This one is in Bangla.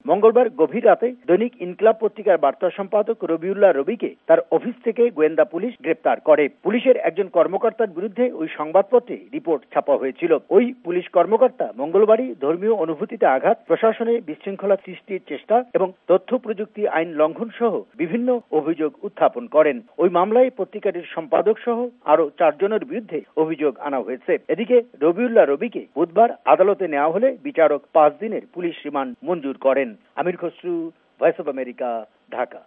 মঙ্গলবার গভীর রাতে দৈনিক ইনকিলাব পত্রিকার বার্তা সম্পাদক রবিউল্লাহ রবিকে তার অফিস থেকে গোয়েন্দা পুলিশ গ্রেপ্তার করে। পুলিশের একজন কর্মকর্তার বিরুদ্ধে ওই সংবাদপত্রে রিপোর্ট ছাপা হয়েছিল। ওই পুলিশ কর্মকর্তা মঙ্গলবারই ধর্মীয় অনুভূতিতে আঘাত, প্রশাসনে বিশৃঙ্খলা সৃষ্টির চেষ্টা এবং তথ্য প্রযুক্তি আইন লঙ্ঘন সহ বিভিন্ন অভিযোগ উত্থাপন করেন। ওই মামলায় পত্রিকাটির সম্পাদক সহ আরো 4 জনের বিরুদ্ধে অভিযোগ আনা হয়েছে। এদিকে রবিউল্লাহ রবিকে বুধবার আদালতে নেওয়া হলে বিচারক 5 দিনের পুলিশ রিমান্ড মঞ্জুর করেন। Amir Khasru, voice of America, Dhaka.